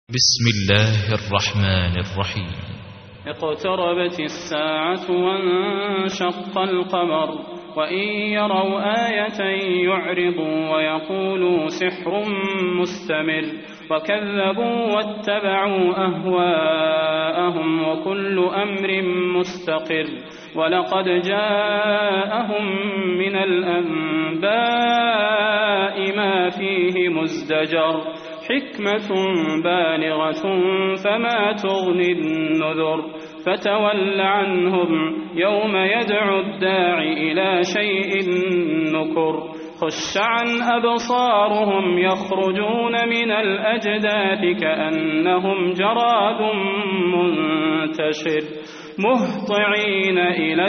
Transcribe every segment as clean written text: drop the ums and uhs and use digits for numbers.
بسم الله الرحمن الرحيم. اقتربت الساعة وانشق القمر وإن يروا آية يعرضوا ويقولوا سحر مستمر وكذبوا واتبعوا أهواءهم وكل أمر مستقر ولقد جاءهم من الأنباء ما فيه مزدجر حكمة بالغة فما تغني النذر فتول عنهم يوم يدعو الداع إلى شيء نكر خش عن أبصارهم يخرجون من الأجداث كأنهم جراد منتشر مهطعين إلى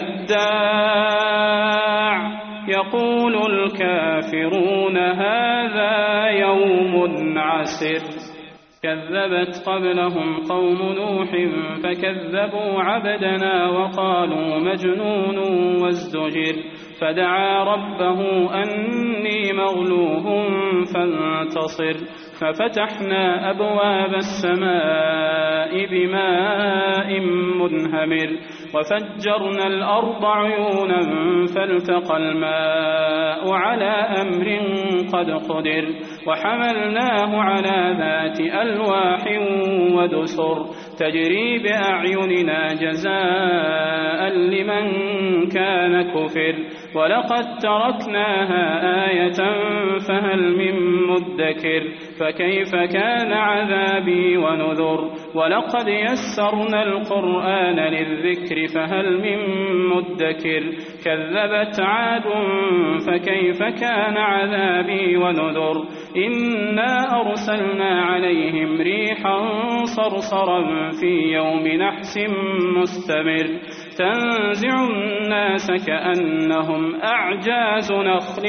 الداع يقول الكافرون هذا يوم عسر كذبت قبلهم قوم نوح فكذبوا عبدنا وقالوا مجنون وازدجر فدعا ربه أني مغلوب فانتصر ففتحنا أبواب السماء بماء منهمر وفجرنا الأرض عيونا فالتقى الماء على أمر قد قدر وحملناه على ذات ألواح ودسر تجري بأعيننا جزاء لمن كان كفر ولقد تركناها آية فهل من مدكر فكيف كان عذابي ونذر ولقد يسرنا القرآن للذكر فهل من مدكر كذبت عاد فكيف كان عذابي ونذر إنا أرسلنا عليهم ريحا صرصرا في يوم نحس مستمر تنزع الناس كأنهم أعجاز نخل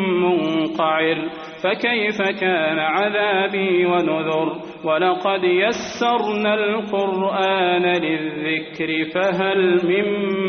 منقعر فكيف كان عذابي ونذر ولقد يسرنا القرآن للذكر فهل من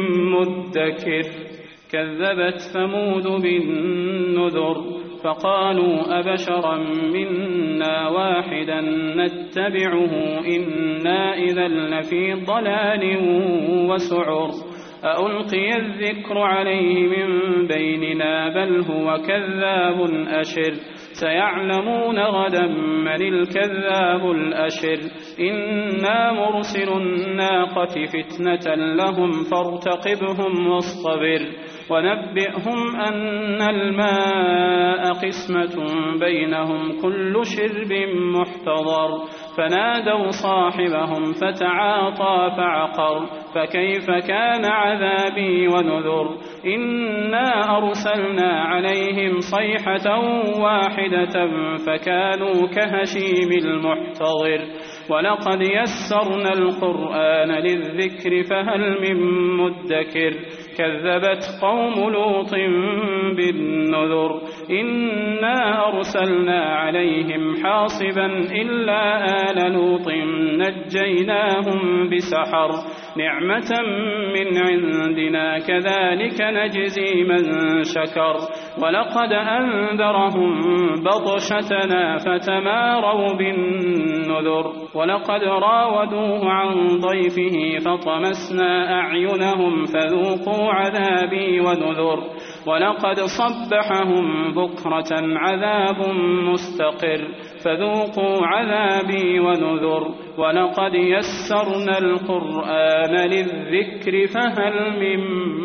مدكر كذبت ثمود بالنذر فقالوا أبشرا منا واحدا نتبعه إنا إذا لفي ضلال وسعر ألقي الذكر عليه من بيننا بل هو كذاب أشر سيعلمون غدا من الكذاب الأشر إنا مرسل الناقة فتنة لهم فارتقبهم واصطبر ونبئهم أن الماء قسمة بينهم كل شرب محتضر فنادوا صاحبهم فتعاطى فعقر فكيف كان عذابي ونذر إنا أرسلنا عليهم صيحة واحدة فكانوا كهشيم المحتضر ولقد يسرنا القرآن للذكر فهل من مدكر كذبت قوم لوط بالنذر إنا أرسلنا عليهم حاصبا إلا آل لوط نجيناهم بسحر نعمة من عندنا كذلك نجزي من شكر ولقد أنذرهم بطشتنا فتماروا بالنذر ولقد راودوه عن ضيفه فطمسنا أعينهم فذوقوا عذابي ونذر ولقد صبحهم بكرة عذاب مستقر فذوقوا عذابي ونذر ولقد يسرنا القرآن للذكر فهل من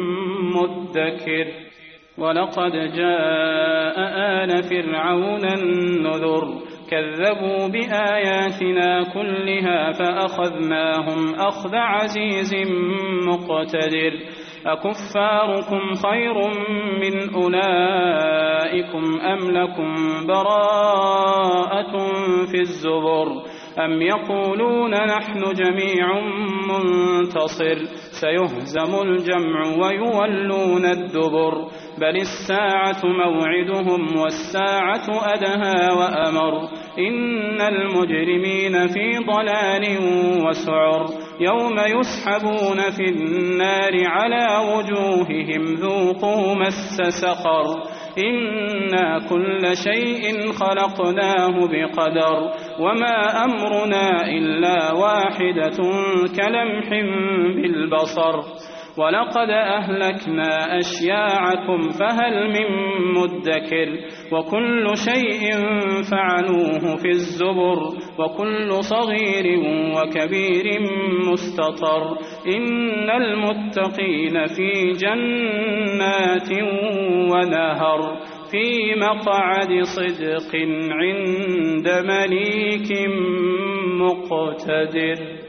مدكر ولقد جاء آل فرعون النذر كذبوا بآياتنا كلها فأخذناهم أخذ عزيز مقتدر أكفاركم خير من أولئكم أم لكم براءة في الزبر أم يقولون نحن جميع منتصر سيهزم الجمع ويولون الدبر بل الساعة موعدهم والساعة أدهى وأمر إن المجرمين في ضلال وسعر يوم يسحبون في النار على وجوههم ذوقوا مس سقر إنا كل شيء خلقناه بقدر وما أمرنا إلا واحدة كلمح بالبصر ولقد أهلكنا أشياعكم فهل من مدكر وكل شيء فعلوه في الزبر وكل صغير وكبير مستطر إن المتقين في جنات ونهر في مقعد صدق عند مليك مقتدر.